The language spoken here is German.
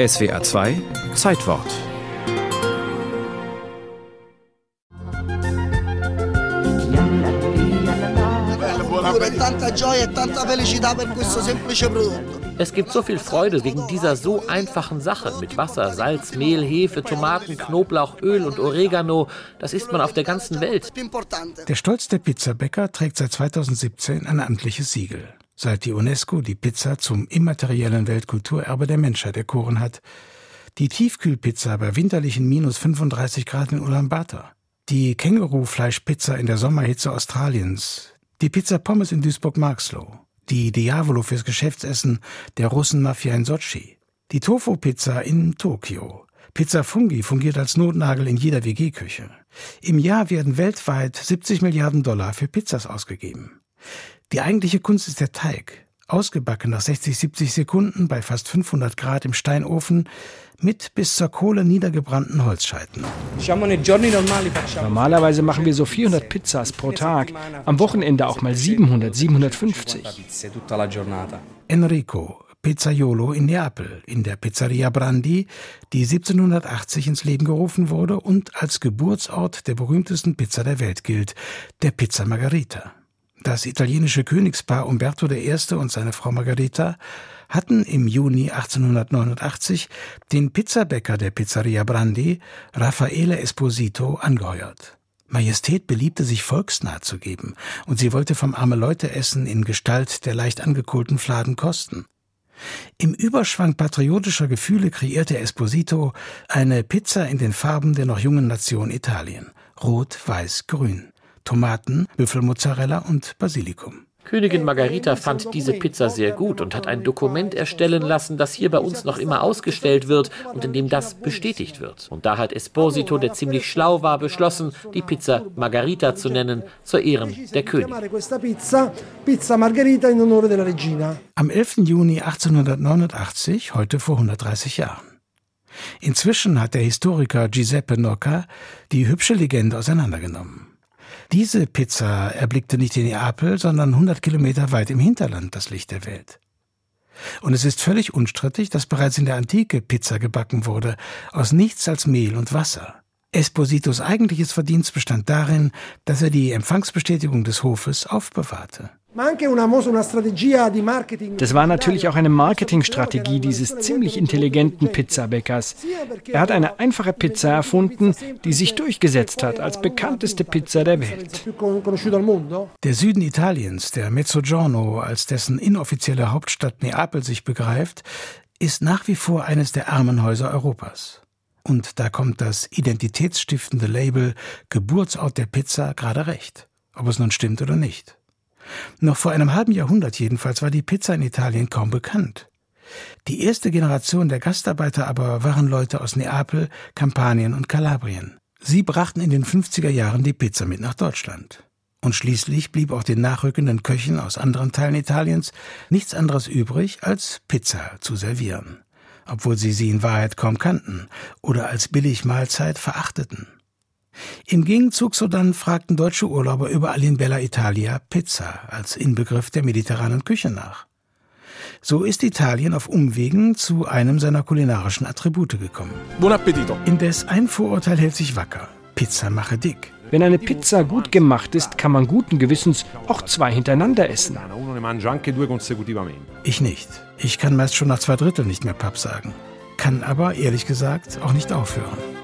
SWR 2 Zeitwort. Es gibt so viel Freude wegen dieser so einfachen Sache mit Wasser, Salz, Mehl, Hefe, Tomaten, Knoblauch, Öl und Oregano. Das isst man auf der ganzen Welt. Der Stolz der Pizzabäcker trägt seit 2017 ein amtliches Siegel. Seit die UNESCO die Pizza zum immateriellen Weltkulturerbe der Menschheit erkoren hat. Die Tiefkühlpizza bei winterlichen minus 35 Grad in Ulaanbaatar. Die Kängurufleischpizza in der Sommerhitze Australiens. Die Pizza Pommes in Duisburg-Marxloh. Die Diavolo fürs Geschäftsessen der Russenmafia in Sotschi. Die Tofu-Pizza in Tokio. Pizza Fungi fungiert als Notnagel in jeder WG-Küche. Im Jahr werden weltweit 70 Milliarden $ für Pizzas ausgegeben. Die eigentliche Kunst ist der Teig. Ausgebacken nach 60-70 Sekunden bei fast 500 Grad im Steinofen mit bis zur Kohle niedergebrannten Holzscheiten. Normalerweise machen wir so 400 Pizzas pro Tag, am Wochenende auch mal 700, 750. Enrico, Pizzaiolo in Neapel, in der Pizzeria Brandi, die 1780 ins Leben gerufen wurde und als Geburtsort der berühmtesten Pizza der Welt gilt, der Pizza Margherita. Das italienische Königspaar Umberto I. und seine Frau Margherita hatten im Juni 1889 den Pizzabäcker der Pizzeria Brandi, Raffaele Esposito, angeheuert. Majestät beliebte sich volksnah zu geben und sie wollte vom Arme-Leute-Essen in Gestalt der leicht angekohlten Fladen kosten. Im Überschwang patriotischer Gefühle kreierte Esposito eine Pizza in den Farben der noch jungen Nation Italien. Rot, Weiß, Grün. Tomaten, Büffelmozzarella und Basilikum. Königin Margherita fand diese Pizza sehr gut und hat ein Dokument erstellen lassen, das hier bei uns noch immer ausgestellt wird und in dem das bestätigt wird. Und da hat Esposito, der ziemlich schlau war, beschlossen, die Pizza Margherita zu nennen, zur Ehren der Königin. Am 11. Juni 1889, heute vor 130 Jahren. Inzwischen hat der Historiker Giuseppe Nocca die hübsche Legende auseinandergenommen. Diese Pizza erblickte nicht in Neapel, sondern 100 Kilometer weit im Hinterland das Licht der Welt. Und es ist völlig unstrittig, dass bereits in der Antike Pizza gebacken wurde, aus nichts als Mehl und Wasser. Espositos eigentliches Verdienst bestand darin, dass er die Empfangsbestätigung des Hofes aufbewahrte. Das war natürlich auch eine Marketingstrategie dieses ziemlich intelligenten Pizzabäckers. Er hat eine einfache Pizza erfunden, die sich durchgesetzt hat als bekannteste Pizza der Welt. Der Süden Italiens, der Mezzogiorno, als dessen inoffizielle Hauptstadt Neapel sich begreift, ist nach wie vor eines der Armenhäuser Europas. Und da kommt das identitätsstiftende Label Geburtsort der Pizza gerade recht, ob es nun stimmt oder nicht. Noch vor einem halben Jahrhundert jedenfalls war die Pizza in Italien kaum bekannt. Die erste Generation der Gastarbeiter aber waren Leute aus Neapel, Kampanien und Kalabrien. Sie brachten in den 50er Jahren die Pizza mit nach Deutschland. Und schließlich blieb auch den nachrückenden Köchen aus anderen Teilen Italiens nichts anderes übrig, als Pizza zu servieren. Obwohl sie in Wahrheit kaum kannten oder als Billigmahlzeit verachteten. Im Gegenzug sodann fragten deutsche Urlauber überall in Bella Italia Pizza als Inbegriff der mediterranen Küche nach. So ist Italien auf Umwegen zu einem seiner kulinarischen Attribute gekommen. Buon appetito! Indes ein Vorurteil hält sich wacker. Pizza mache dick. Wenn eine Pizza gut gemacht ist, kann man guten Gewissens auch 2 hintereinander essen. Ich nicht. Ich kann meist schon nach 2/3 nicht mehr Papp sagen. Kann aber, ehrlich gesagt, auch nicht aufhören.